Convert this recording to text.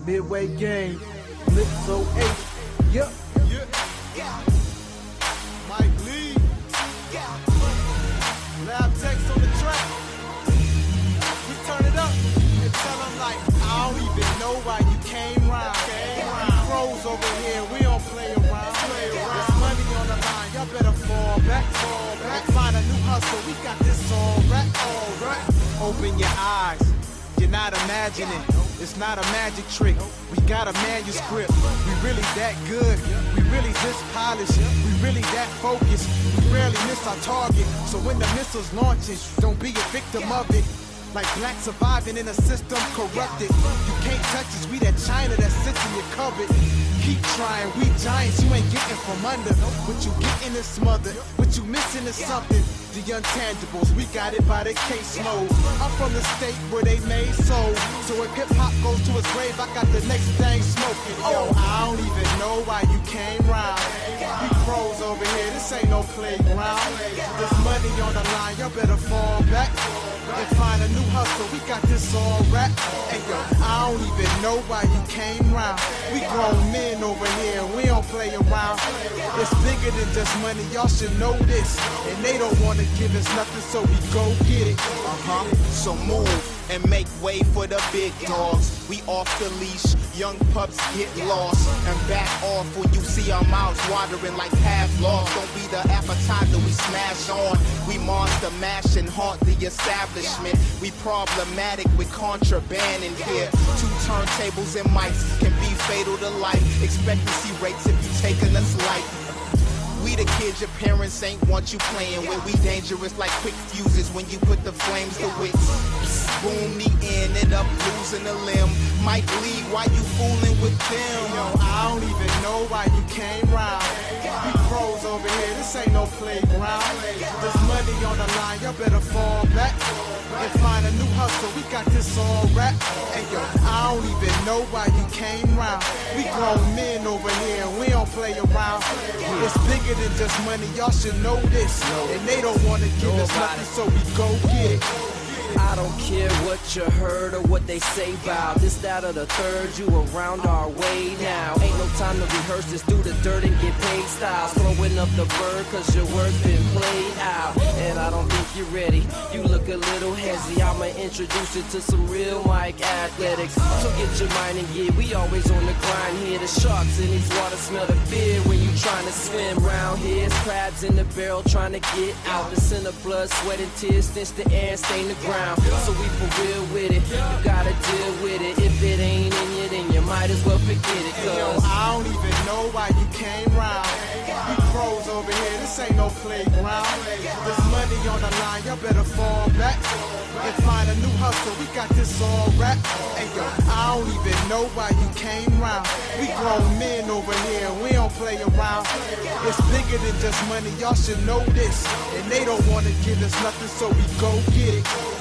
Midway Game, Lipso 8. Yup. Yeah. Mike Lee. Lab text on the track. We turn it up and tell them like, I don't even know why you came round. Pros over here, we don't play around. There's money on the line, y'all better fall back. And find a new hustle, we got this all right. Open your eyes, you're not imagining. It's not a magic trick, we got a manuscript. We really that good, we really this polished. We really that focused, we rarely miss our target. So when the missiles launching, don't be a victim of it. Like black surviving in a system corrupted. You can't touch us, we that China that sits in your cupboard. Keep trying, we giants, you ain't getting from under. What you getting is smothered, what you missing is something. The intangibles, we got it by the case mode. I'm from the state where they made soul. So if hip hop goes to its grave, I got the next thing smoking. Yo, I don't even know why you came round. We pros over here, this ain't no playground. There's money on the line, y'all better fall back and find a new hustle, we got this all right. And yo, I don't even know why you came round. We grown men over here, we don't play around. It's bigger than just money, y'all should know this. And they don't wanna give us nothing, so we go get it. So move and make way for the big dogs. We off the leash, young pups get lost and back off when you see our mouths watering like half lost. Don't be the appetizer we smash on. We monster mash and haunt the establishment. We problematic with contraband in here. 2 turntables and mics can be fatal to life. Expectancy rates if you taking us light. We the kids your parents ain't want you playing with. We dangerous like quick fuses when you put the flames to wits. Boom, the end up losing a limb. Mike Lee, why you fooling with them? Yo, I don't even know why you came round. We pros over here, this ain't no playground. There's money on the line, y'all better fall back and find a new hustle, we got this all right. And yo, I don't even know why you came round. We grown men over here, we don't play around. It's bigger than just money, y'all should know this. And they don't wanna give us nothing, so we go get it. I don't care what you heard or what they say about this, that, or the third. You around our way now. Ain't no time to rehearse this, do the dirt and get paid styles. Throwing up the bird cause your work's been played out. And I don't think you're ready, you look a little hazy. I'ma introduce you to some real mic athletics. So get your mind and gear, we always on the grind here. The sharks in these waters smell the fear when you trying to swim round here. It's crabs in the barrel trying to get out. The scent of blood, sweat, and tears stench the air and stain the ground. So we for real with it, you gotta deal with it. If it ain't in you, then you might as well forget it. Yo, I don't even know why you came round. We pros over here, this ain't no playground. There's money on the line, y'all better fall back and find a new hustle, we got this all right. And yo, I don't even know why you came round. We grown men over here, we don't play around. It's bigger than just money, y'all should know this. And they don't wanna give us nothing, so we go get it.